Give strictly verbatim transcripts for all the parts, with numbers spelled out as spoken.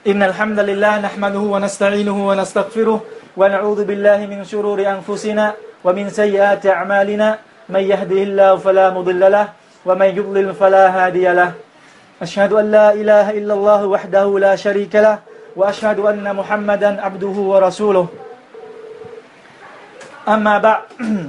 إن الحمد لله نحمده ونستعينه ونستغفره ونعوذ بالله من شرور أنفسنا ومن سيئات أعمالنا من يهده الله فلا مضل له ومن يضلل فلا هادي له أشهد أن لا إله إلا الله وحده لا شريك له وأشهد أن محمدا عبده ورسوله أما بعد.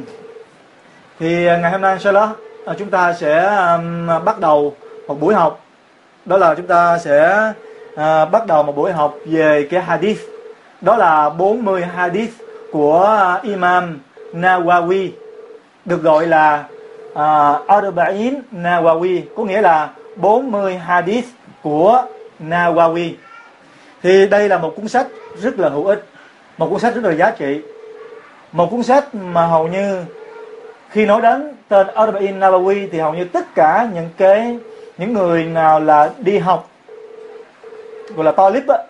Thì ngày hôm nay inshallah chúng ta sẽ um, bắt đầu một buổi học. Đó là chúng ta sẽ À, bắt đầu một buổi học về cái hadith. Đó là bốn mươi hadith của Imam Nawawi, được gọi là uh, Arba'in Nawawi, có nghĩa là bốn mươi hadith của Nawawi. Thì đây là một cuốn sách rất là hữu ích, một cuốn sách rất là giá trị, một cuốn sách mà hầu như khi nói đến tên Arba'in Nawawi thì hầu như tất cả những cái những người nào là đi học gọi là talib á,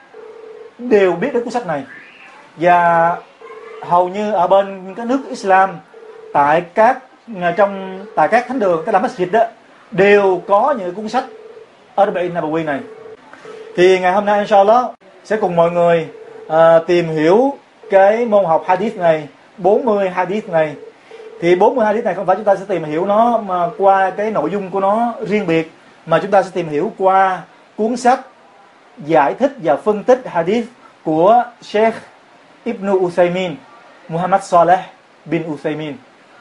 đều biết đến cuốn sách này. Và hầu như ở bên những cái nước Islam, tại các trong tại các thánh đường, các la masjid đó, đều có những cuốn sách Arba'in Nawawi này. Thì ngày hôm nay inshallah sẽ cùng mọi người uh, tìm hiểu cái môn học hadith này, bốn mươi hadith này. Thì bốn mươi hadith này không phải chúng ta sẽ tìm hiểu nó mà qua cái nội dung của nó riêng biệt, mà chúng ta sẽ tìm hiểu qua cuốn sách giải thích và phân tích hadith của Sheikh Ibn Uthaymin, Muhammad Saleh bin Uthaymin.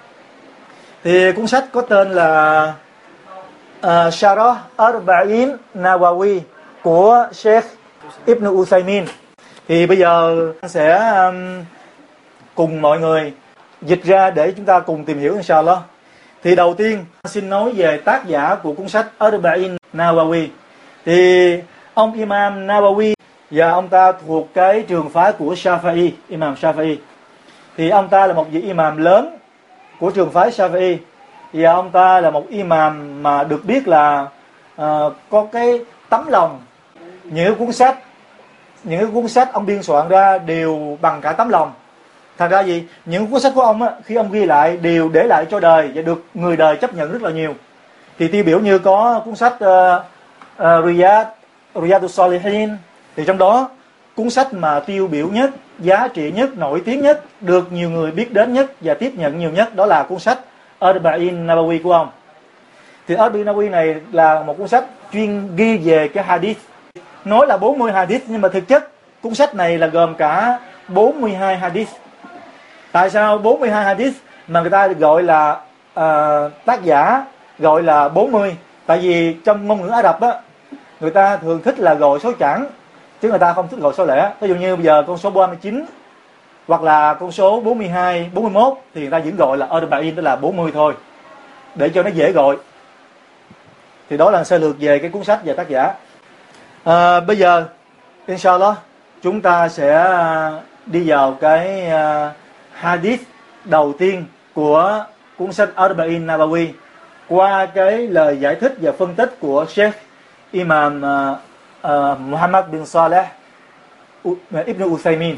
Thì cuốn sách có tên là uh, Sharah Arba'in Nawawi của Sheikh Ibn Uthaymin. Thì bây giờ sẽ um, cùng mọi người dịch ra để chúng ta cùng tìm hiểu inshallah. Thì đầu tiên xin nói về tác giả của cuốn sách Arba'in Nawawi. Thì ông Imam Nawawi và ông ta thuộc cái trường phái của Shafi'i, Imam Shafi'i. Thì ông ta là một vị imam lớn của trường phái Shafi'i. Và ông ta là một imam mà được biết là uh, có cái tấm lòng. Những cuốn sách, những cuốn sách ông biên soạn ra đều bằng cả tấm lòng. Thành ra gì? Những cuốn sách của ông á, khi ông ghi lại đều để lại cho đời và được người đời chấp nhận rất là nhiều. Thì tiêu biểu như có cuốn sách uh, uh, Riyad Riyadus Salihin, thì trong đó cuốn sách mà tiêu biểu nhất, giá trị nhất, nổi tiếng nhất, được nhiều người biết đến nhất và tiếp nhận nhiều nhất, đó là cuốn sách Arba'in Nawawi của ông. Thì Arba'in Nawawi này là một cuốn sách chuyên ghi về cái hadith. Nói là bốn mươi hadith nhưng mà thực chất cuốn sách này là gồm cả bốn mươi hai hadith. Tại sao bốn mươi hai hadith mà người ta gọi là uh, tác giả gọi là bốn mươi? Tại vì trong ngôn ngữ Ả Rập á, người ta thường thích là gọi số chẵn, chứ người ta không thích gọi số lẻ. Ví dụ như bây giờ con số ba mươi chín hoặc là con số bốn mươi hai, bốn mươi mốt thì người ta vẫn gọi là Arba'in, tức là bốn mươi thôi, để cho nó dễ gọi. Thì đó là sơ lược về cái cuốn sách và tác giả. À, bây giờ inshallah chúng ta sẽ đi vào cái uh, hadith đầu tiên của cuốn sách Arba'in Nawawi qua cái lời giải thích và phân tích của Sheikh Imam uh, uh, Muhammad bin Saleh uh, Ibn Uthaymin.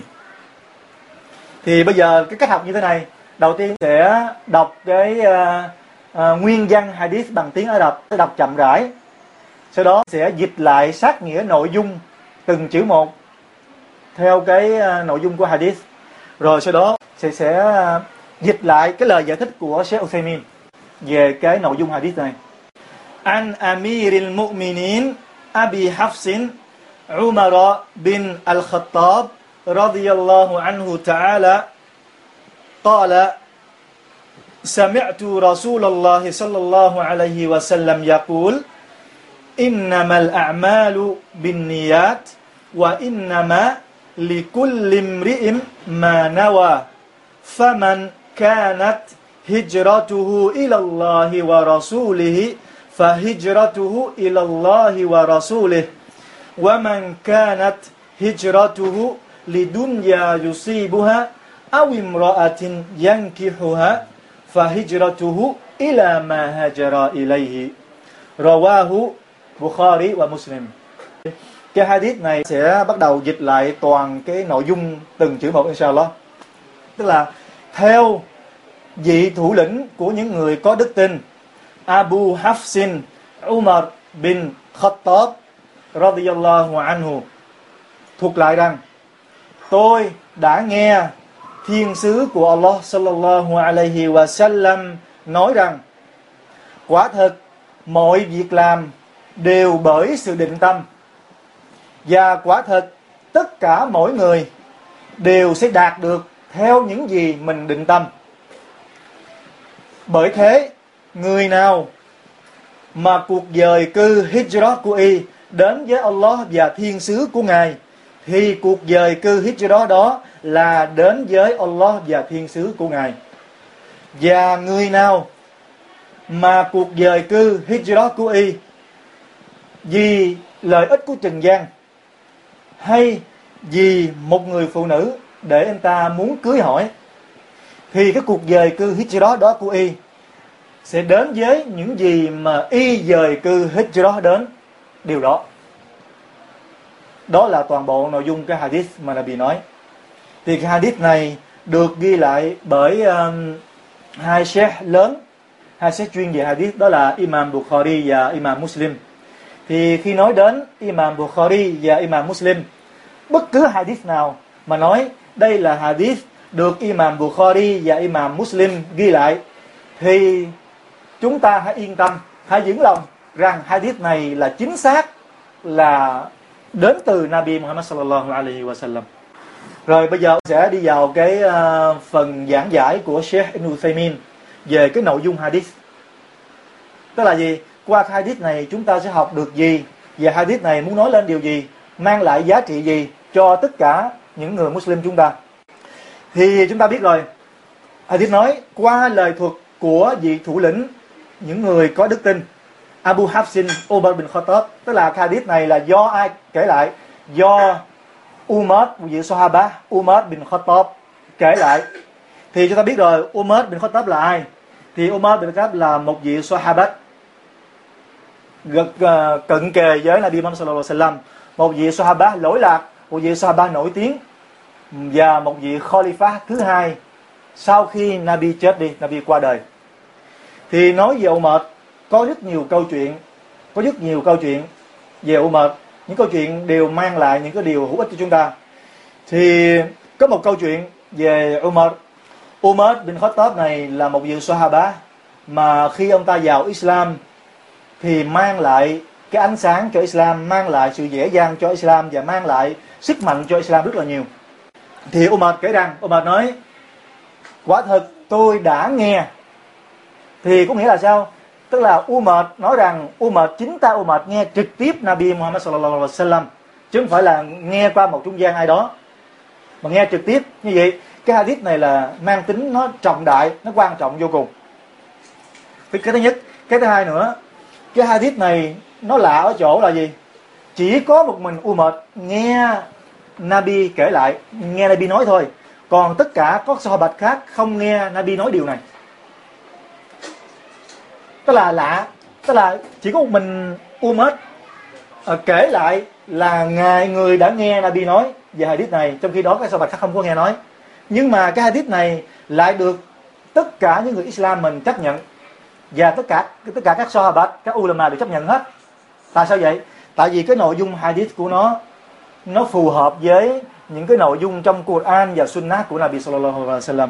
Thì bây giờ cái cách học như thế này. Đầu tiên sẽ đọc cái uh, uh, nguyên văn hadith bằng tiếng Ả Rập, sẽ đọc chậm rãi. Sau đó sẽ dịch lại sát nghĩa nội dung từng chữ một theo cái uh, nội dung của hadith. Rồi sau đó sẽ sẽ uh, dịch lại cái lời giải thích của Sheikh Uthaymin về cái nội dung hadith này. An Amiril Mu'minin Abi Hafsin Umar bin Al-Khattab radiyallahu anhu ta'ala qala sami'tu Rasulullah sallallahu alayhi wa sallam yaqul innamal a'malu binniyat wa innama likulli imri'in ma nawa faman kanat hijratuhu ila Allahi wa rasulihi فهجرته إلى الله ورسوله ومن كانت هجرته لدنيا يصيبها أو امرأة ينكحها فهجرته إلى ما هاجر إليه رواه Bukhari và Muslim. Cái hadith này sẽ bắt đầu dịch lại toàn cái nội dung từng chữ một inshallah. Tức là theo vị thủ lĩnh của những người có đức tin, Abu Hafsin Umar bin Khattab radiyallahu anhu, thuật lại rằng: tôi đã nghe thiên sứ của Allah sallallahu alaihi wa sallam nói rằng quả thật mọi việc làm đều bởi sự định tâm, và quả thật tất cả mỗi người đều sẽ đạt được theo những gì mình định tâm. Bởi thế, người nào mà cuộc dời cư hijrat của y đến với Allah và thiên sứ của Ngài, thì cuộc dời cư hijrat đó là đến với Allah và thiên sứ của Ngài. Và người nào mà cuộc dời cư hijrat của y vì lợi ích của trần gian, hay vì một người phụ nữ để anh ta muốn cưới hỏi, thì cái cuộc dời cư hijrat đó của y sẽ đến với những gì mà y dời cư hijrat đến điều đó. Đó là toàn bộ nội dung cái hadith mà Nabi nói. Thì cái hadith này được ghi lại bởi um, hai sheikh lớn, hai sheikh chuyên về hadith, đó là Imam Bukhari và Imam Muslim. Thì khi nói đến Imam Bukhari và Imam Muslim, bất cứ hadith nào mà nói đây là hadith được Imam Bukhari và Imam Muslim ghi lại, thì chúng ta hãy yên tâm, hãy vững lòng rằng hadith này là chính xác, là đến từ Nabi Muhammad sallallahu alaihi wa sallam. Rồi bây giờ sẽ đi vào cái uh, phần giảng giải của Sheikh Ibn Uthaymin về cái nội dung hadith. Tức là gì? Qua hadith này chúng ta sẽ học được gì, và hadith này muốn nói lên điều gì, mang lại giá trị gì cho tất cả những người Muslim chúng ta. Thì chúng ta biết rồi, hadith nói qua lời thuật của vị thủ lĩnh những người có đức tin, Abu Hafsin Umar bin Khattab. Tức là hadith này là do ai kể lại? Do Umar, vị Sahaba Umar bin Khattab kể lại. Thì chúng ta biết rồi, Umar bin Khattab là ai? Thì Umar bin Khattab là một vị Sahabat gật uh, cận kề với Nabi Muhammad sallallahu alaihi wasallam, một vị Sahaba lỗi lạc, một vị Sahaba nổi tiếng, và một vị Khalifa thứ hai sau khi Nabi chết đi, Nabi qua đời. Thì nói về Umar có rất nhiều câu chuyện, có rất nhiều câu chuyện về Umar. Những câu chuyện đều mang lại những cái điều hữu ích cho chúng ta. Thì có một câu chuyện về Umar. Umar bin Khattab này là một vị Sahaba mà khi ông ta vào Islam thì mang lại cái ánh sáng cho Islam, mang lại sự dễ dàng cho Islam, và mang lại sức mạnh cho Islam rất là nhiều. Thì Umar kể rằng, Umar nói: quả thật tôi đã nghe. Thì có nghĩa là sao? Tức là Umar nói rằng Umar, chính ta Umar nghe trực tiếp Nabi Muhammad sallallahu alaihi wasallam, chứ không phải là nghe qua một trung gian ai đó, mà nghe trực tiếp. Như vậy cái hadith này là mang tính nó trọng đại, nó quan trọng vô cùng. Cái thứ nhất. Cái thứ hai nữa, cái hadith này nó lạ ở chỗ là gì? Chỉ có một mình Umar nghe Nabi kể lại, nghe Nabi nói thôi. Còn tất cả các Sahabat khác không nghe Nabi nói điều này. Tức là lạ. Tức là chỉ có một mình Umar uh, kể lại là ngài người đã nghe Nabi nói về hadith này, trong khi đó các Sahabat khác không có nghe nói. Nhưng mà cái hadith này lại được tất cả những người Islam mình chấp nhận, và tất cả tất cả các Sahabat, các ulama đều chấp nhận hết. Tại sao vậy? Tại vì cái nội dung hadith của nó nó phù hợp với những cái nội dung trong Quran và Sunnah của Nabi sallallahu alaihi wasallam.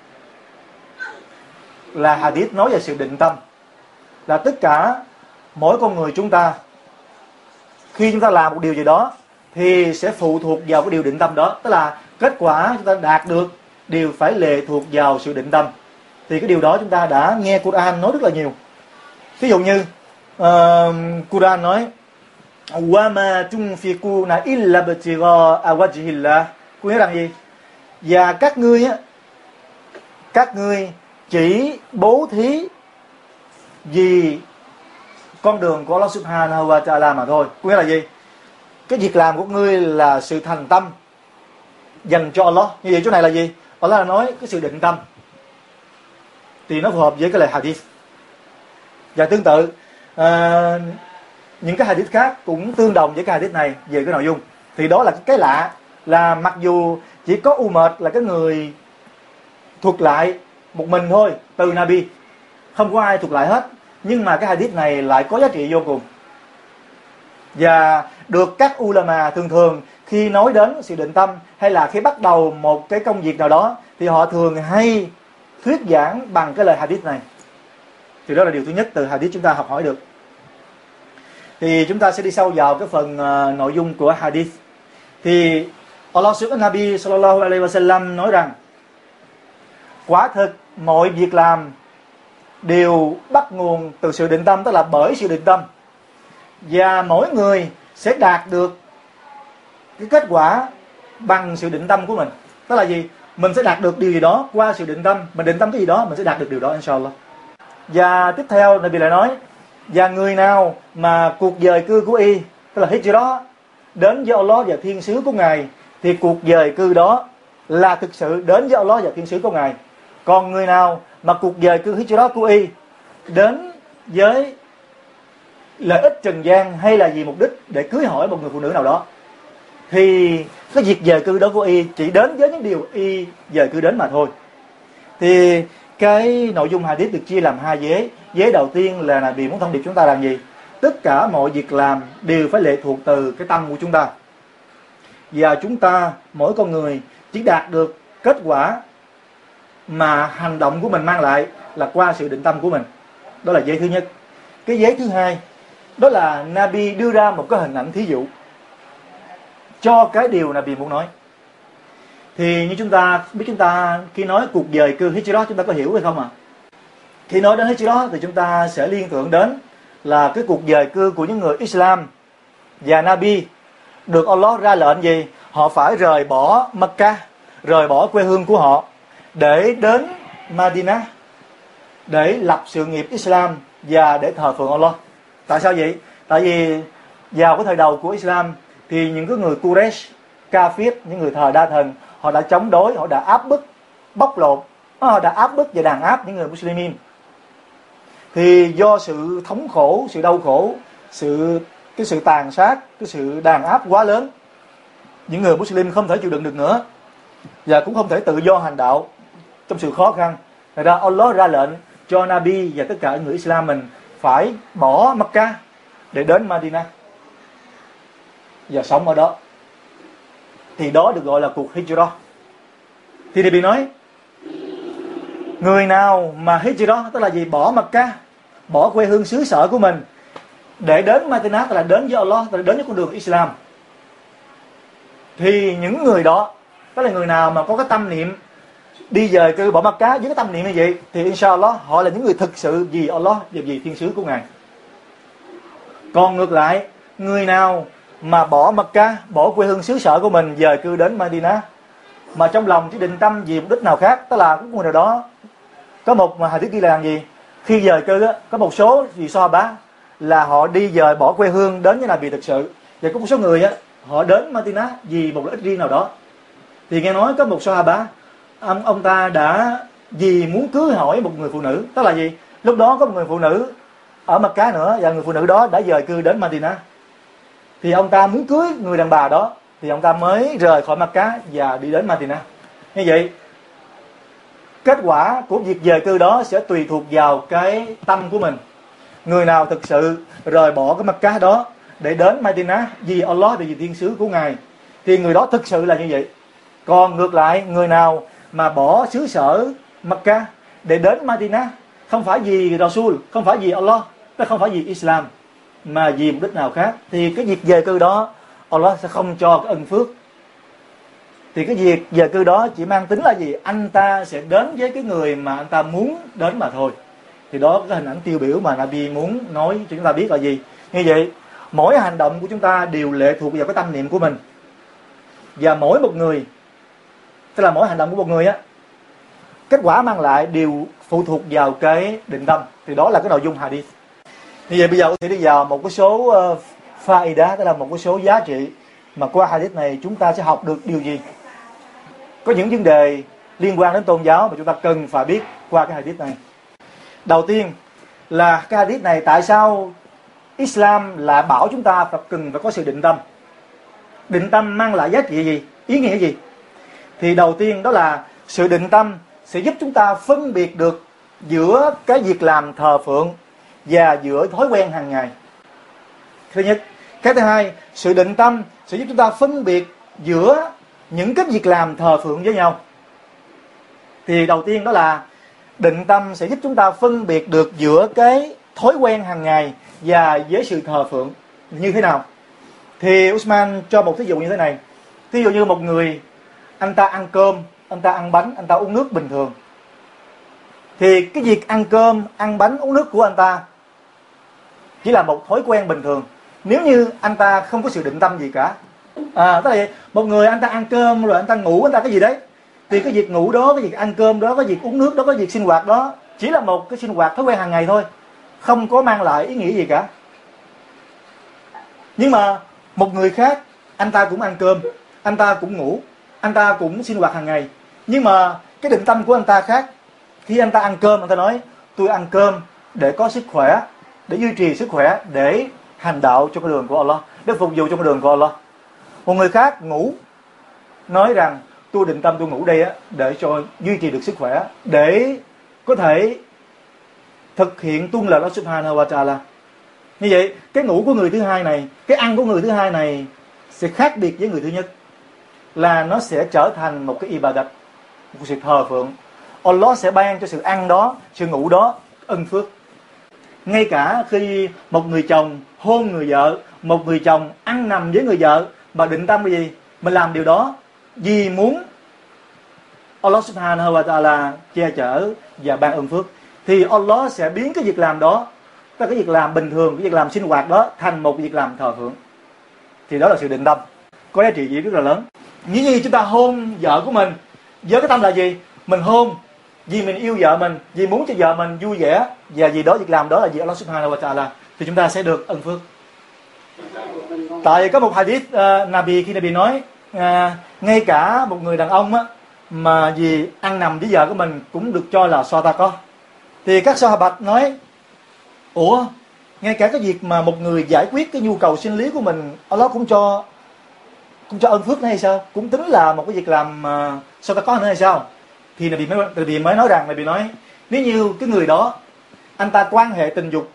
Là hadith nói về sự định tâm, là tất cả mỗi con người chúng ta khi chúng ta làm một điều gì đó thì sẽ phụ thuộc vào cái điều định tâm đó. Tức là kết quả chúng ta đạt được đều phải lệ thuộc vào sự định tâm. Thì cái điều đó chúng ta đã nghe Quran nói rất là nhiều. Ví dụ như uh, Quran nói: wa ma tunfiquna illa ibtigha'a wajhillah. Có nghĩa rằng gì? Và các ngươi á, các ngươi chỉ bố thí vì con đường của Allah subhanahu wa ta'ala mà thôi. Có nghĩa là gì? Cái việc làm của ngươi là sự thành tâm dành cho Allah. Như vậy chỗ này là gì? Allah nói cái sự định tâm, thì nó phù hợp với cái lời hadith. Và tương tự uh, những cái hadith khác cũng tương đồng với cái hadith này về cái nội dung. Thì đó là cái lạ, là mặc dù chỉ có Umar là cái người thuật lại một mình thôi từ Nabi, không có ai thuật lại hết, nhưng mà cái hadith này lại có giá trị vô cùng. Và được các ulama thường thường khi nói đến sự định tâm hay là khi bắt đầu một cái công việc nào đó thì họ thường hay thuyết giảng bằng cái lời hadith này. Thì đó là điều thứ nhất từ hadith chúng ta học hỏi được. Thì chúng ta sẽ đi sâu vào cái phần uh, nội dung của hadith. Thì Allah subhanahu Nabi sallallahu alaihi wasallam nói rằng quả thực mọi việc làm đều bắt nguồn từ sự định tâm, tức là bởi sự định tâm, và mỗi người sẽ đạt được cái kết quả bằng sự định tâm của mình. Tức là gì? Mình sẽ đạt được điều gì đó qua sự định tâm. Mình định tâm cái gì đó mình sẽ đạt được điều đó inshallah. Và tiếp theo Nabi lại nói, và người nào mà cuộc dời cư của y, tức là hijrah, đến với Allah và thiên sứ của Ngài, thì cuộc dời cư đó là thực sự đến với Allah và thiên sứ của Ngài. Còn người nào mà cuộc dời cư hijrah của y đến với lợi ích trần gian hay là vì mục đích để cưới hỏi một người phụ nữ nào đó, thì cái việc dời cư đó của y chỉ đến với những điều y dời cư đến mà thôi. Thì cái nội dung hadith được chia làm hai vế. Vế đầu tiên là Nabi muốn thông điệp chúng ta làm gì? Tất cả mọi việc làm đều phải lệ thuộc từ cái tâm của chúng ta. Và chúng ta, mỗi con người chỉ đạt được kết quả mà hành động của mình mang lại là qua sự định tâm của mình. Đó là vế thứ nhất. Cái vế thứ hai, đó là Nabi đưa ra một cái hình ảnh thí dụ cho cái điều Nabi muốn nói. Thì như chúng ta biết, chúng ta khi nói cuộc dời cư hijrah chúng ta có hiểu hay không ạ? À? Khi nói đến hijrah thì chúng ta sẽ liên tưởng đến là cái cuộc dời cư của những người Islam, và Nabi được Allah ra lệnh gì? Họ phải rời bỏ Mecca, rời bỏ quê hương của họ để đến Madinah để lập sự nghiệp Islam và để thờ phượng Allah. Tại sao vậy? Tại vì vào cái thời đầu của Islam thì những cái người Quraysh, Kafir, những người thờ đa thần, họ đã chống đối, họ đã áp bức, bóc lột, họ đã áp bức và đàn áp những người Muslimin. Thì do sự thống khổ, sự đau khổ, sự cái sự tàn sát, cái sự đàn áp quá lớn, những người Muslim không thể chịu đựng được nữa và cũng không thể tự do hành đạo trong sự khó khăn. Thật ra Allah ra lệnh cho Nabi và tất cả người Islam mình phải bỏ Mecca để đến Madinah và sống ở đó. Thì đó được gọi là cuộc hijrah. Thì Nabi nói, người nào mà hijrah tức là gì? Bỏ Mecca, bỏ quê hương xứ sở của mình để đến Madinah, tức là đến với Allah, tức là đến với con đường Islam, thì những người đó, tức là người nào mà có cái tâm niệm đi về cư bỏ Mecca với cái tâm niệm như vậy, thì inshallah họ là những người thực sự vì Allah và vì thiên sứ của Ngài. Còn ngược lại, người nào mà bỏ Mecca, bỏ quê hương xứ sở của mình về cư đến Madinah mà trong lòng chỉ định tâm vì mục đích nào khác, tức là có người nào đó, có một mà hadith ghi là làm gì? Khi về cư á, có một số gì so bá là họ đi về bỏ quê hương đến với Nabi thực sự, và có một số người á họ đến Madinah vì một lợi ích riêng nào đó. Thì nghe nói có một Sahaba, ông ông ta đã vì muốn cưới hỏi một người phụ nữ, tức là gì? Lúc đó có một người phụ nữ ở Mecca nữa, và người phụ nữ đó đã dời cư đến Madinah. Thì ông ta muốn cưới người đàn bà đó, thì ông ta mới rời khỏi Mecca và đi đến Madinah. Như vậy, kết quả của việc dời cư đó sẽ tùy thuộc vào cái tâm của mình. Người nào thực sự rời bỏ cái Mecca đó để đến Madinah vì Allah và vì thiên sứ của Ngài, thì người đó thực sự là như vậy. Còn ngược lại, người nào mà bỏ xứ sở Mecca để đến Madinah không phải vì Rasul, không phải vì Allah, không phải vì Islam, mà vì mục đích nào khác, thì cái việc về cư đó Allah sẽ không cho cái ân phước. Thì cái việc về cư đó chỉ mang tính là gì? Anh ta sẽ đến với cái người mà anh ta muốn đến mà thôi. Thì đó cái hình ảnh tiêu biểu mà Nabi muốn nói cho chúng ta biết là gì? Như vậy, mỗi hành động của chúng ta đều lệ thuộc vào cái tâm niệm của mình. Và mỗi một người, tức là mỗi hành động của một người á, kết quả mang lại đều phụ thuộc vào cái định tâm. Thì đó là cái nội dung hadith. Như vậy bây giờ thì đi vào một cái số uh, faida, tức là một cái số giá trị mà qua hadith này chúng ta sẽ học được điều gì. Có những vấn đề liên quan đến tôn giáo mà chúng ta cần phải biết qua cái hadith này. Đầu tiên là cái hadith này tại sao Islam lại bảo chúng ta phải cần phải có sự định tâm. Định tâm mang lại giá trị gì? Ý nghĩa gì? Thì đầu tiên đó là sự định tâm sẽ giúp chúng ta phân biệt được giữa cái việc làm thờ phượng và giữa thói quen hàng ngày. Thứ nhất, Cái thứ hai, sự định tâm sẽ giúp chúng ta phân biệt giữa những cái việc làm thờ phượng với nhau. Thì đầu tiên đó là định tâm sẽ giúp chúng ta phân biệt được giữa cái thói quen hàng ngày và với sự thờ phượng như thế nào. Thì Usman cho một thí dụ như thế này. Thí dụ như một người, anh ta ăn cơm, anh ta ăn bánh, anh ta uống nước bình thường. Thì cái việc ăn cơm, ăn bánh, uống nước của anh ta chỉ là một thói quen bình thường. Nếu như anh ta không có sự định tâm gì cả. À, tức là một người anh ta ăn cơm rồi anh ta ngủ, anh ta cái gì đấy. Thì cái việc ngủ đó, cái việc ăn cơm đó, cái việc uống nước đó, cái việc sinh hoạt đó chỉ là một cái sinh hoạt thói quen hàng ngày thôi, không có mang lại ý nghĩa gì cả. Nhưng mà một người khác, anh ta cũng ăn cơm, anh ta cũng ngủ, anh ta cũng sinh hoạt hàng ngày. Nhưng mà cái định tâm của anh ta khác. Khi anh ta ăn cơm, anh ta nói tôi ăn cơm để có sức khỏe, để duy trì sức khỏe, để hành đạo cho con đường của Allah, để phục vụ cho con đường của Allah. Một người khác ngủ, nói rằng tôi định tâm tôi ngủ đây á để cho duy trì được sức khỏe, để có thể thực hiện tuân lời Allah Subhanahu wa Ta'ala. Như vậy, cái ngủ của người thứ hai này, cái ăn của người thứ hai này sẽ khác biệt với người thứ nhất, là nó sẽ trở thành một cái ibadat, một sự thờ phượng. Allah sẽ ban cho sự ăn đó, sự ngủ đó ân phước. Ngay cả khi một người chồng hôn người vợ, một người chồng ăn nằm với người vợ, mà định tâm cái gì? Mình làm điều đó vì muốn Allah Subhanahu wa Ta'ala che chở và ban ân phước, thì Allah sẽ biến cái việc làm đó, cái việc làm bình thường, cái việc làm sinh hoạt đó thành một việc làm thờ phượng. Thì đó là sự định tâm, có giá trị gì rất là lớn. Như như chúng ta hôn vợ của mình với cái tâm là gì? Mình hôn vì mình yêu vợ mình, vì muốn cho vợ mình vui vẻ, và vì đó việc làm đó là vì Allah Subhanahu wa Ta'ala, thì chúng ta sẽ được ân phước. Tại có một hadith uh, Nabi, khi Nabi nói uh, ngay cả một người đàn ông á, mà vì ăn nằm với vợ của mình cũng được cho là sadaqah. Thì các sahabat nói, ủa, ngay cả cái việc mà một người giải quyết cái nhu cầu sinh lý của mình, Allah cũng cho cũng cho ân phước nữa hay sao? Cũng tính là một cái việc làm uh, sadaqah nữa hay sao? Thì Nabi mới, Nabi mới nói rằng, Nabi nói, nếu như cái người đó anh ta quan hệ tình dục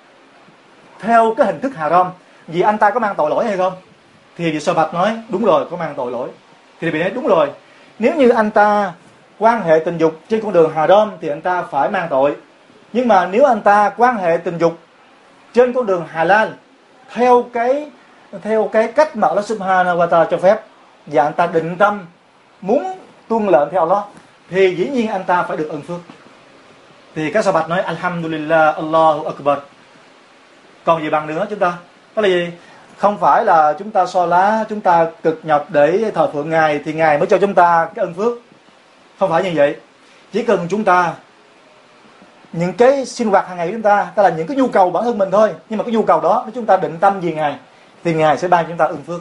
theo cái hình thức haram, vì anh ta có mang tội lỗi hay không? Thì Sahabat nói, đúng rồi, có mang tội lỗi. Thì Nabi nói, đúng rồi, nếu như anh ta quan hệ tình dục trên con đường haram thì anh ta phải mang tội. Nhưng mà nếu anh ta quan hệ tình dục trên con đường halal, theo cái theo cái cách mà Allah Subhanahu wa Ta'ala cho phép, và anh ta định tâm muốn tuân lệnh theo Allah, thì dĩ nhiên anh ta phải được ân phước. Thì các sahabat nói Alhamdulillah, Allahu Akbar. Còn gì bằng nữa chúng ta? Đó là gì? Không phải là chúng ta so lá, chúng ta cực nhọc để thờ phượng Ngài thì Ngài mới cho chúng ta cái ân phước. Không phải như vậy. Chỉ cần chúng ta, những cái sinh hoạt hàng ngày của chúng ta, đó là những cái nhu cầu bản thân mình thôi, nhưng mà cái nhu cầu đó nếu chúng ta định tâm vì Ngài thì Ngài sẽ ban cho chúng ta ân phước.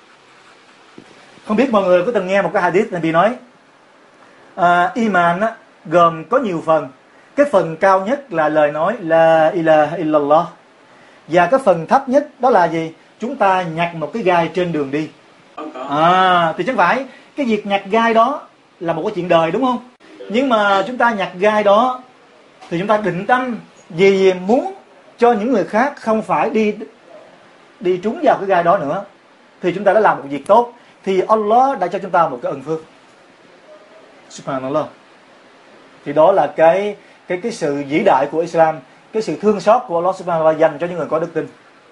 Không biết mọi người có từng nghe một cái hadith này bị nói à, Iman á, gồm có nhiều phần. Cái phần cao nhất là lời nói La ilaha illallah. Và cái phần thấp nhất đó là gì? Chúng ta nhặt một cái gai trên đường đi. À, thì chẳng phải cái việc nhặt gai đó là một cái chuyện đời, đúng không? Nhưng mà chúng ta nhặt gai đó thì chúng ta định tâm vì muốn cho những người khác không phải đi đi trúng vào cái gai đó nữa, thì chúng ta đã làm một việc tốt, thì Allah đã cho chúng ta một cái ân phước. Subhanallah. Thì đó là cái cái cái sự vĩ đại của Islam, cái sự thương xót của Allah Subhanahu wa Ta'ala dành cho những người có đức tin.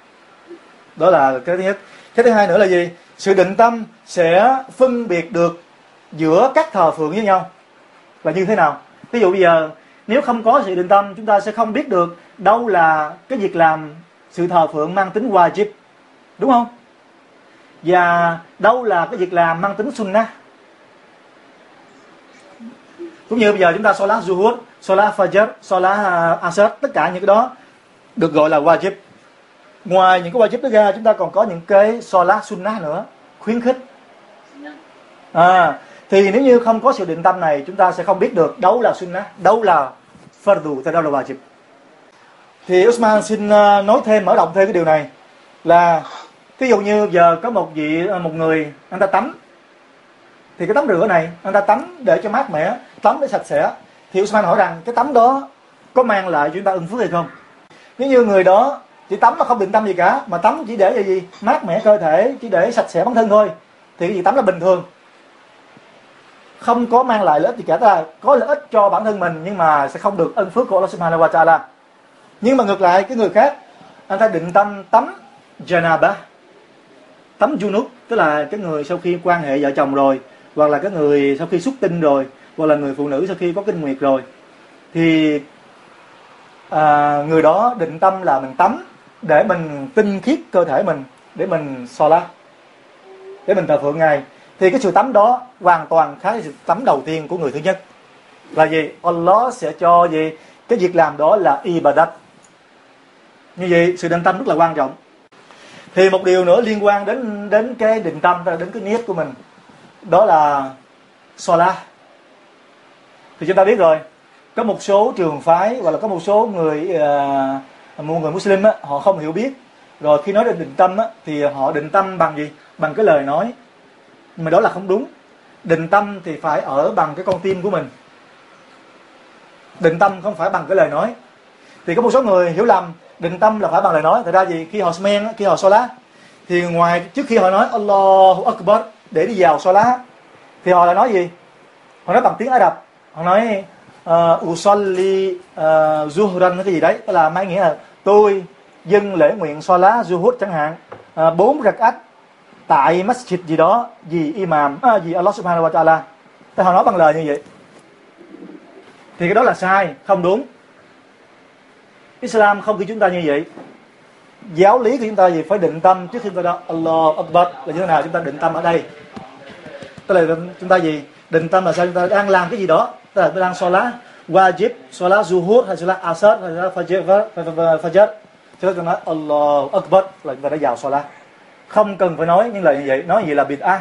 Đó là cái thứ nhất. Cái thứ hai nữa là gì? Sự định tâm sẽ phân biệt được giữa các thờ phượng với nhau là như thế nào. Ví dụ bây giờ nếu không có sự định tâm, chúng ta sẽ không biết được đâu là cái việc làm sự thờ phượng mang tính wajib, đúng không? Và đâu là cái việc làm mang tính sunnah. Cũng như bây giờ chúng ta salat zuhur, salat fajr, salat asr, tất cả những cái đó được gọi là wajib. Ngoài những cái wajib đó ra, chúng ta còn có những cái salat sunnah nữa, khuyến khích. À, thì nếu như không có sự định tâm này, chúng ta sẽ không biết được đâu là sunnah, đâu là fardu, thì đâu là wajib. Thì Usman xin nói thêm, mở rộng thêm cái điều này là, ví dụ như giờ có một vị một người anh ta tắm, thì cái tắm rửa này anh ta tắm để cho mát mẻ, tắm để sạch sẽ, thì Usman hỏi rằng cái tắm đó có mang lại cho chúng ta ân phước hay không? Nếu như người đó chỉ tắm mà không định tâm gì cả, mà tắm chỉ để là gì, mát mẻ cơ thể, chỉ để sạch sẽ bản thân thôi, thì cái gì tắm là bình thường, không có mang lại lợi ích gì cả. Tức là có lợi ích cho bản thân mình nhưng mà sẽ không được ân phước của Allah Subhanahu wa Taala. Nhưng mà ngược lại cái người khác, anh ta định tâm tắm janaba, tắm junub, tức là cái người sau khi quan hệ vợ chồng rồi, hoặc là cái người sau khi xuất tinh rồi, hoặc là người phụ nữ sau khi có kinh nguyệt rồi, thì à, người đó định tâm là mình tắm để mình tinh khiết cơ thể mình, để mình salat, để mình thờ phượng Ngài. Thì cái sự tắm đó hoàn toàn khác với sự tắm đầu tiên của người thứ nhất. Là gì? Allah sẽ cho gì? Cái việc làm đó là ibadat. Như vậy sự định tâm rất là quan trọng. Thì một điều nữa liên quan đến đến cái định tâm, đến cái niyyat của mình, đó là salat. Thì chúng ta biết rồi, có một số trường phái hoặc là có một số người uh, một người Muslim á, họ không hiểu biết, rồi khi nói đến định tâm á, thì họ định tâm bằng gì? Bằng cái lời nói. Mà đó là không đúng. Định tâm thì phải ở bằng cái con tim của mình. Định tâm không phải bằng cái lời nói. Thì có một số người hiểu lầm định tâm là phải bằng lời nói. Thật ra gì? Khi họ smen, khi họ salat, thì ngoài trước khi họ nói Allahu Akbar để đi vào salat, thì họ lại nói gì? Họ nói bằng tiếng Ả Rập. Họ nói uh, Usalli uh, Zuhran cái gì đấy, tức là mấy nghĩa là tôi dâng lễ nguyện salat Zuhur chẳng hạn, uh, bốn rak'at tại masjid gì đó, gì imam, à, gì Allah Subhanahu wa Taala. Thì họ nói bằng lời như vậy. Thì cái đó là sai, không đúng. Islam không kêu chúng ta như vậy. Giáo lý của chúng ta gì? Phải định tâm trước khi chúng ta nói Allah Akbar là như thế nào? Chúng ta định tâm ở đây. Tức là chúng ta gì? Định tâm là sao? Chúng ta đang làm cái gì đó. Tức là chúng ta đang salat wajib, salat zuhur hay salat asar hay salat fajr, fajr. Chúng ta nói Allah Akbar là chúng ta đã vào salat. Không cần phải nói những lời như vậy. Nói gì là bid'ah.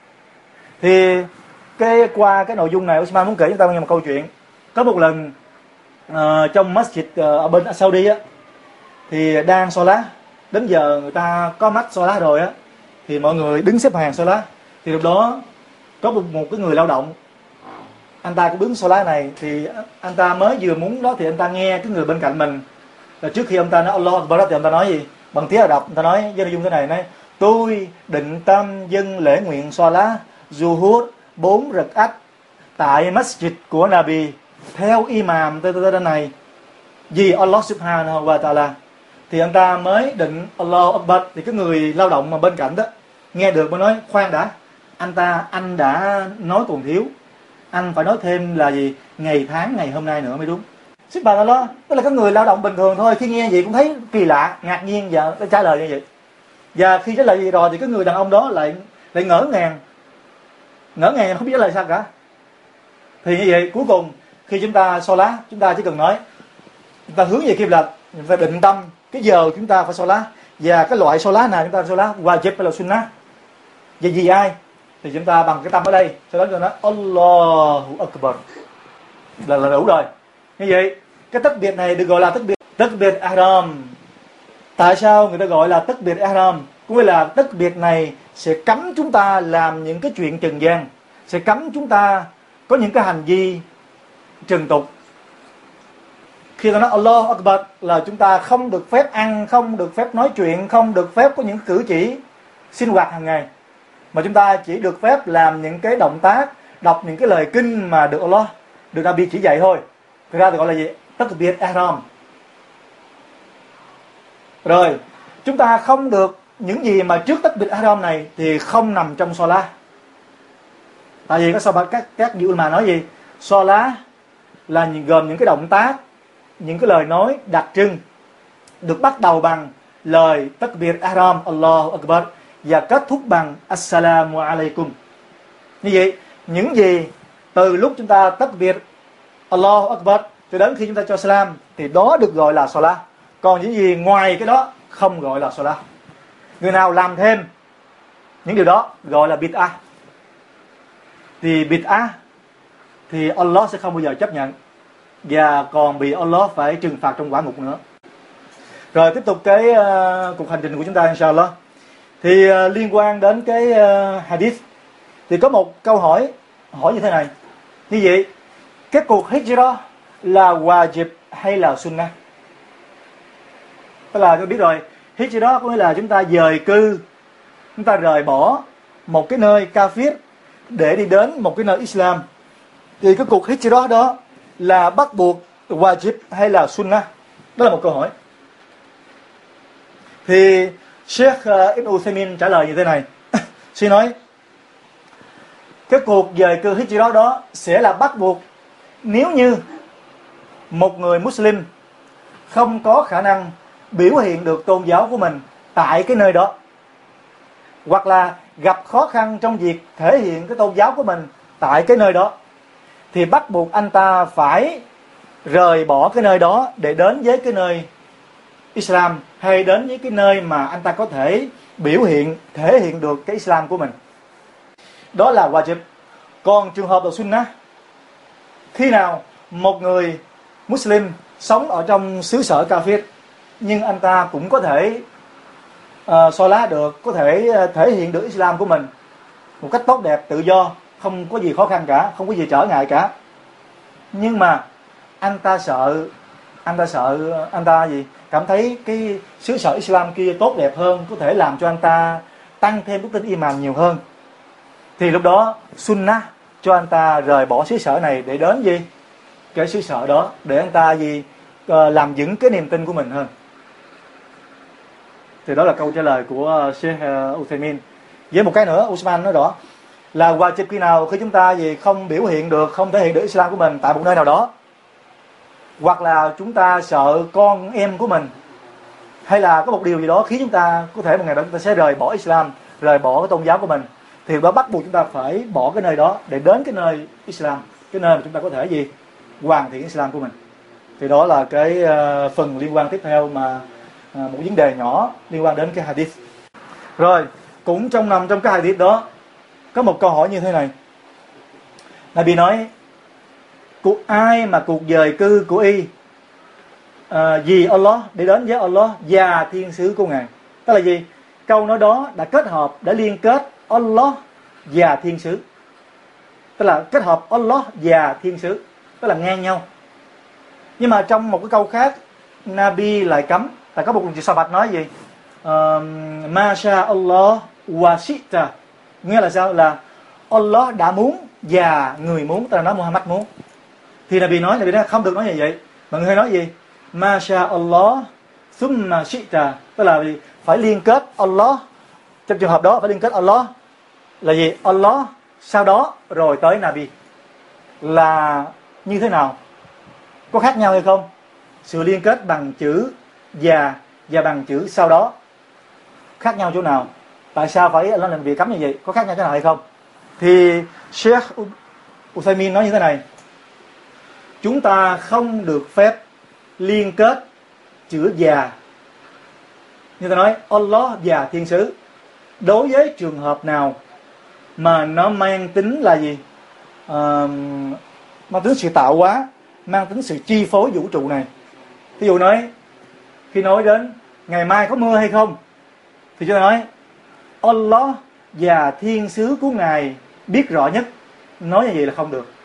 Thì cái qua cái nội dung này Osman muốn kể chúng ta nghe một câu chuyện. Có một lần uh, trong masjid uh, ở bên Saudi á, thì đang salat, đến giờ người ta có mắt salat rồi á, thì mọi người đứng xếp hàng salat. Thì lúc đó có một, một cái người lao động, anh ta cũng đứng salat này, thì anh ta mới vừa muốn đó, thì anh ta nghe cái người bên cạnh mình là trước khi ông ta nói Allah Akbar thì ông ta nói gì? Bằng tiếng Ả Rập, ông ta nói với nội dung thế này, nói tôi định tâm dâng lễ nguyện salat Zuhur bốn rak'at tại masjid của Nabi theo imam tới tới này vì Allah Subhanahu wa Taala. Thì anh ta mới định Allah Akbar, thì cái người lao động mà bên cạnh đó nghe được mới nói khoan đã, anh ta anh đã nói còn thiếu, anh phải nói thêm là gì? Ngày tháng ngày hôm nay nữa mới đúng. Subhanallah, tức là cái người lao động bình thường thôi, khi nghe vậy cũng thấy kỳ lạ, ngạc nhiên và trả lời như vậy. Và khi trả lời gì rồi thì cái người đàn ông đó lại lại ngỡ ngàng, ngỡ ngàng không biết trả lời sao cả. Thì như vậy cuối cùng khi chúng ta salat, chúng ta chỉ cần nói, chúng ta hướng về Qibla, chúng ta định tâm cái giờ chúng ta phải salat, và cái loại salat nào chúng ta salat, wajib hay là sunnah, và vì ai thì chúng ta bằng cái tâm ở đây, sau đó chúng ta nói Allahu Akbar là, là đủ rồi. Như vậy cái tất biệt này được gọi là tất biệt tất biệt ihram. Tại sao người ta gọi là tất biệt ihram? Cũng là tất biệt này sẽ cấm chúng ta làm những cái chuyện trần gian, sẽ cấm chúng ta có những cái hành vi trần tục. Khi ta nói Allah Akbar là chúng ta không được phép ăn, không được phép nói chuyện, không được phép có những cử chỉ sinh hoạt hàng ngày, mà chúng ta chỉ được phép làm những cái động tác, đọc những cái lời kinh mà được Allah, được Nabi chỉ dạy thôi. Thực ra thì gọi là gì? Tất biệt ihram. Rồi, chúng ta không được những gì mà trước tất biệt ihram này thì không nằm trong salat. Tại vì các các các vị ulama nói gì? Salat là gồm những cái động tác, những cái lời nói đặc trưng được bắt đầu bằng lời tất biệt ihram Allahu Akbar và kết thúc bằng Assalamu alaikum. Như vậy, những gì từ lúc chúng ta tất biệt Allahu Akbar cho đến khi chúng ta cho salam thì đó được gọi là salat. Còn những gì ngoài cái đó không gọi là salat. Người nào làm thêm những điều đó gọi là bid'ah. Thì bid'ah thì Allah sẽ không bao giờ chấp nhận, và còn bị Allah phải trừng phạt trong quả ngục nữa. Rồi tiếp tục cái uh, cuộc hành trình của chúng ta inshallah. Thì uh, liên quan đến cái uh, hadith thì có một câu hỏi hỏi như thế này. Như vậy, cái cuộc hijrah là wajib hay là sunnah? Tức là tôi biết rồi, hijrah có nghĩa là chúng ta dời cư, chúng ta rời bỏ một cái nơi kafir để đi đến một cái nơi Islam. Thì cái cuộc hijrah đó là bắt buộc, wajib hay là sunnah? Đó là một câu hỏi. Thì Sheikh Ibn Uthaymin trả lời như thế này. Xin nói, cái cuộc dời cư hijrah đó sẽ là bắt buộc nếu như một người Muslim không có khả năng biểu hiện được tôn giáo của mình tại cái nơi đó, hoặc là gặp khó khăn trong việc thể hiện cái tôn giáo của mình tại cái nơi đó, thì bắt buộc anh ta phải rời bỏ cái nơi đó để đến với cái nơi Islam, hay đến với cái nơi mà anh ta có thể biểu hiện, thể hiện được cái Islam của mình. Đó là wajib. Còn trường hợp là sunnah, khi nào một người Muslim sống ở trong xứ sở kafir nhưng anh ta cũng có thể uh, so lá được, có thể uh, thể hiện được Islam của mình một cách tốt đẹp, tự do, không có gì khó khăn cả, không có gì trở ngại cả, nhưng mà anh ta sợ, anh ta sợ, anh ta gì cảm thấy cái xứ sở Islam kia tốt đẹp hơn, có thể làm cho anh ta tăng thêm đức tin iman nhiều hơn, thì lúc đó sunnah cho anh ta rời bỏ xứ sở này để đến gì cái xứ sở đó, để anh ta gì uh, làm vững cái niềm tin của mình hơn. Thì đó là câu trả lời của Sheikh uh, Uthaymin. Với một cái nữa, Usman nói rõ là wajib khi nào, khi chúng ta gì không biểu hiện được, không thể hiện được Islam của mình tại một nơi nào đó, hoặc là chúng ta sợ con em của mình, hay là có một điều gì đó khiến chúng ta có thể một ngày đó chúng ta sẽ rời bỏ Islam, rời bỏ cái tôn giáo của mình, thì đó bắt buộc chúng ta phải bỏ cái nơi đó để đến cái nơi Islam, cái nơi mà chúng ta có thể gì hoàn thiện Islam của mình. Thì đó là cái uh, phần liên quan tiếp theo, mà uh, một vấn đề nhỏ liên quan đến cái hadith. Rồi, cũng trong nằm trong cái hadith đó có một câu hỏi như thế này. Nabi nói, cuộc ai mà cuộc dời cư của y uh, vì Allah, để đến với Allah và thiên sứ của Ngài. Tức là gì? Câu nói đó đã kết hợp, đã liên kết Allah và thiên sứ. Tức là kết hợp Allah và thiên sứ, tức là ngang nhau. Nhưng mà trong một cái câu khác, Nabi lại cấm. Tại có một người Sahabat nói gì? Uh, Masha Allah wa shi'ta. Nghĩa là sao? Là Allah đã muốn và người muốn, tức là nói Muhammad muốn. Thì Nabi nói, Nabi nói không được nói như vậy. Mọi người nói gì? Masha Allah thumma shi'ta. Tức là phải liên kết Allah. Trong trường hợp đó phải liên kết Allah là gì? Allah sau đó rồi tới Nabi. Là như thế nào? Có khác nhau hay không? Sự liên kết bằng chữ và và bằng chữ sau đó khác nhau chỗ nào? Tại sao phải Allah làm việc cấm như vậy? Có khác nhau chỗ nào hay không? Thì Sheikh Uthaymin nói như thế này: chúng ta không được phép liên kết chữ và, như ta nói Allah và thiên sứ, đối với trường hợp nào mà nó mang tính là gì? Uh, mang tính sự tạo hóa, mang tính sự chi phối vũ trụ này. Ví dụ nói, khi nói đến ngày mai có mưa hay không, thì chúng ta nói Allah và thiên sứ của Ngài biết rõ nhất. Nói như vậy là không được.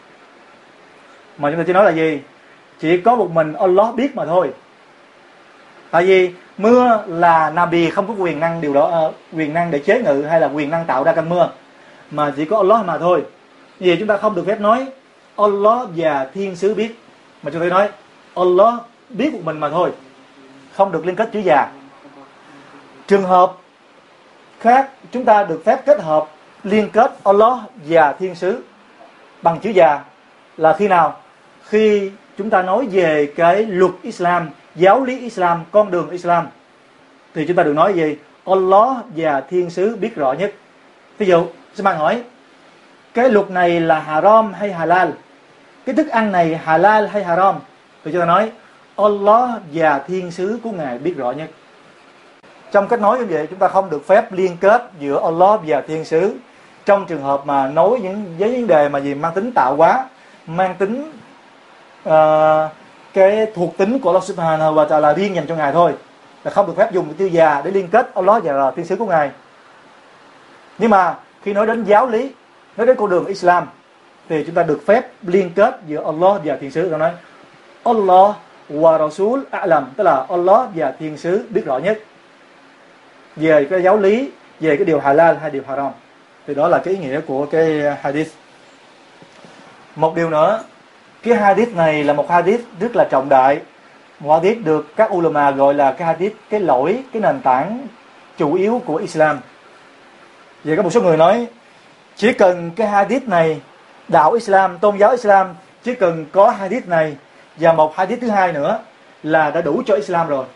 Mà chúng ta chỉ nói là gì? Chỉ có một mình Allah biết mà thôi. Tại vì mưa là Nabi không có quyền năng điều đó, uh, quyền năng để chế ngự hay là quyền năng tạo ra cơn mưa, mà chỉ có Allah mà thôi. Như vậy chúng ta không được phép nói Allah và thiên sứ biết, mà chúng ta nói Allah biết một mình mà thôi, không được liên kết chữ và. Trường hợp khác chúng ta được phép kết hợp liên kết Allah và thiên sứ bằng chữ và là khi nào? Khi chúng ta nói về cái luật Islam, giáo lý Islam, con đường Islam, thì chúng ta được nói gì? Allah và thiên sứ biết rõ nhất. Ví dụ, xin bạn hỏi, cái luật này là haram hay halal? Cái thức ăn này halal hay haram? Thì chúng ta nói Allah và thiên sứ của Ngài biết rõ nhất. Trong cách nói như vậy, chúng ta không được phép liên kết giữa Allah và thiên sứ trong trường hợp mà nói những với vấn đề mà gì mang tính tạo hóa, mang tính uh, cái thuộc tính của Allah Subhanahu wa Ta'ala riêng dành cho Ngài thôi, là không được phép dùng cái chữ già để liên kết Allah và thiên sứ của Ngài. Nhưng mà khi nói đến giáo lý, nói đến con đường Islam, thì chúng ta được phép liên kết giữa Allah và thiên sứ. Chúng ta nói Allah wa rasul a'lam, tức là Allah và thiên sứ biết rõ nhất về cái giáo lý, về cái điều halal hay điều haram. Thì đó là cái ý nghĩa của cái hadith. Một điều nữa, cái hadith này là một hadith rất là trọng đại, một hadith được các ulama gọi là cái hadith, cái lỗi, cái nền tảng chủ yếu của Islam. Vậy có một số người nói chỉ cần cái hadith này, đạo Islam, tôn giáo Islam chỉ cần có hadith này và một hadith thứ hai nữa là đã đủ cho Islam rồi.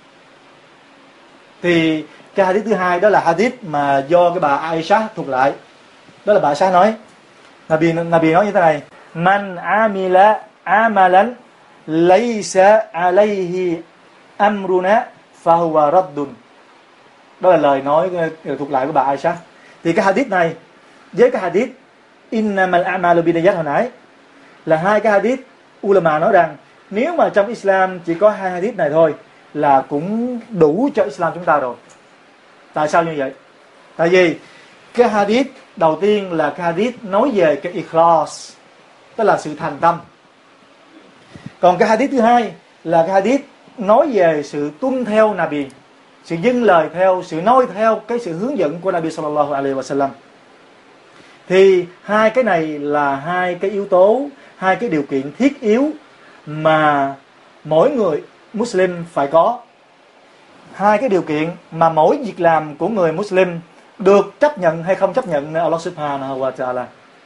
Thì cái hadith thứ hai đó là hadith mà do cái bà Aisha thuộc lại. Đó là bà Aisha nói, Nabi, Nabi nói như thế này: Man amila amalan laysa alayhi amruna fahuwa raddun. Đó là lời nói thuộc lại của bà Aisha. Thì cái hadith này với cái hadith innamal a'malu binniyat hồi nãy là hai cái hadith ulama nói rằng nếu mà trong Islam chỉ có hai hadith này thôi là cũng đủ cho Islam chúng ta rồi. Tại sao như vậy? Tại vì cái hadith đầu tiên là cái hadith nói về cái ikhlas, tức là sự thành tâm. Còn cái hadith thứ hai là cái hadith nói về sự tuân theo Nabi, sự dâng lời theo, sự nói theo cái sự hướng dẫn của Nabi sallallahu alaihi wasallam. Thì hai cái này là hai cái yếu tố, hai cái điều kiện thiết yếu mà mỗi người Muslim phải có. Hai cái điều kiện mà mỗi việc làm của người Muslim được chấp nhận hay không chấp nhận nơi Allah subhanahu wa ta'ala.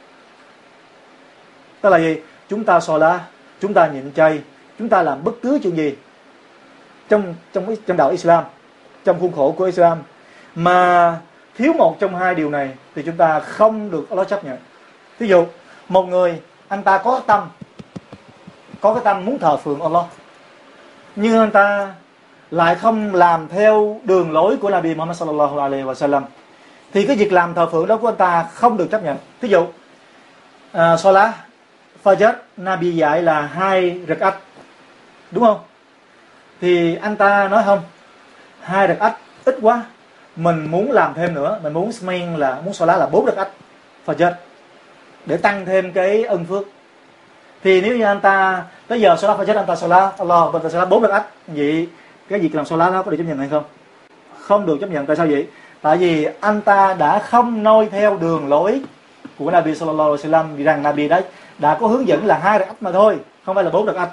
Tức là gì? Chúng ta salat, chúng ta nhịn chay, chúng ta làm bất cứ chuyện gì trong trong trong đạo Islam, trong khuôn khổ của Islam mà thiếu một trong hai điều này thì chúng ta không được Allah chấp nhận. Ví dụ, một người anh ta có tâm, có cái tâm muốn thờ phượng Allah, nhưng anh ta lại không làm theo đường lối của Nabi Muhammad sallallahu alaihi wasallam, thì cái việc làm thờ phượng đó của anh ta không được chấp nhận. Ví dụ, à, salat Fajr Nabi dạy là hai rak'at, đúng không? Thì anh ta nói không, hai rak'at ít quá, mình muốn làm thêm nữa, mình muốn smen là muốn salat là bốn rak'at Fajr để tăng thêm cái ân phước. Thì nếu như anh ta tới giờ salat Fajr anh ta salat Allah bên ta salat bốn rak'at, vậy cái việc làm salat đó có được chấp nhận hay không? Không được chấp nhận. Tại sao vậy? Tại vì anh ta đã không noi theo đường lối của Nabi sallallahu alaihi wasallam, vì rằng Nabi đã đã có hướng dẫn là hai rak'at mà thôi, không phải là bốn rak'at.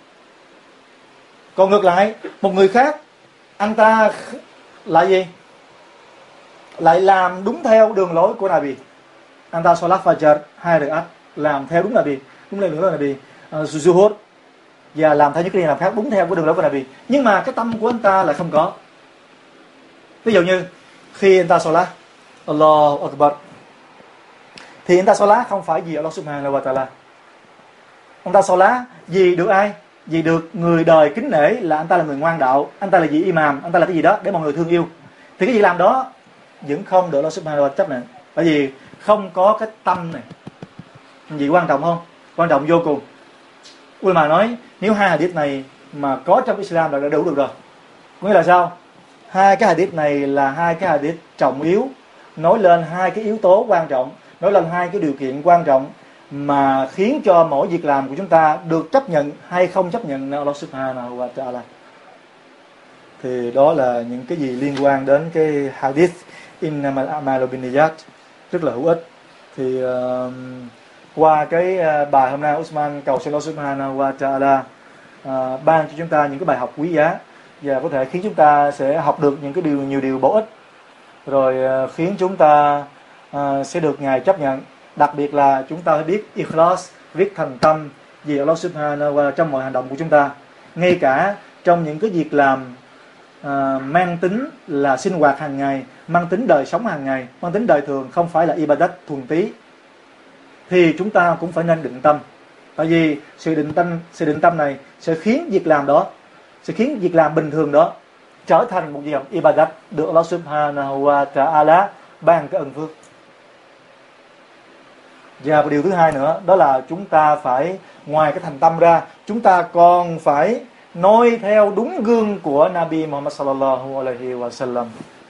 Còn ngược lại, một người khác anh ta lại gì? Lại làm đúng theo đường lối của Nabi. Anh ta salat Fajr hai rak'at, làm theo đúng Nabi, đúng lên nữa là Nabi, uh, zuhur và làm theo những cái điều làm khác đúng theo của đường lối của Nabi. Nhưng mà cái tâm của anh ta lại không có. Ví dụ như khi anh ta salat Allahu Akbar thì anh ta salat không phải vì Allah subhanahu wa ta'ala. Anh ta salat vì được ai? Vì được người đời kính nể là anh ta là người ngoan đạo, anh ta là vị imam, anh ta là cái gì đó để mọi người thương yêu. Thì cái gì làm đó vẫn không được Allah subhanahu wa ta'ala chấp nhận. Bởi vì không có cái tâm này. Gì quan trọng không? Quan trọng vô cùng. Ulama nói nếu hai hadith này mà có trong Islam là đã đủ được rồi. Có nghĩa là sao? Hai cái hadith này là hai cái hadith trọng yếu, nói lên hai cái yếu tố quan trọng, nói lên hai cái điều kiện quan trọng mà khiến cho mỗi việc làm của chúng ta được chấp nhận hay không chấp nhận Allah subhanahu wa ta'ala. Thì đó là những cái gì liên quan đến cái hadith innamal a'malu binniyat, rất là hữu ích. Thì uh, qua cái uh, bài hôm nay, Usman cầu xin Allah subhanahu wa ta'ala uh, ban cho chúng ta những cái bài học quý giá và có thể khiến chúng ta sẽ học được những cái điều nhiều điều bổ ích, rồi uh, khiến chúng ta uh, sẽ được Ngài chấp nhận. Đặc biệt là chúng ta phải biết ikhlas, biết thành tâm vì Allah subhanahu wa ta'ala trong mọi hành động của chúng ta, ngay cả trong những cái việc làm uh, mang tính là sinh hoạt hàng ngày, mang tính đời sống hàng ngày, mang tính đời thường, không phải là ibadat thuần túy, thì chúng ta cũng phải nên định tâm. Tại vì sự định tâm, sự định tâm này sẽ khiến việc làm đó, sẽ khiến việc làm bình thường đó trở thành một việc ibadat được Allah subhanahu wa ta'ala ban cái ân phước. Và một điều thứ hai nữa, đó là chúng ta phải, ngoài cái thành tâm ra, chúng ta còn phải noi theo đúng gương của Nabi Muhammad sallallahu alaihi wasallam.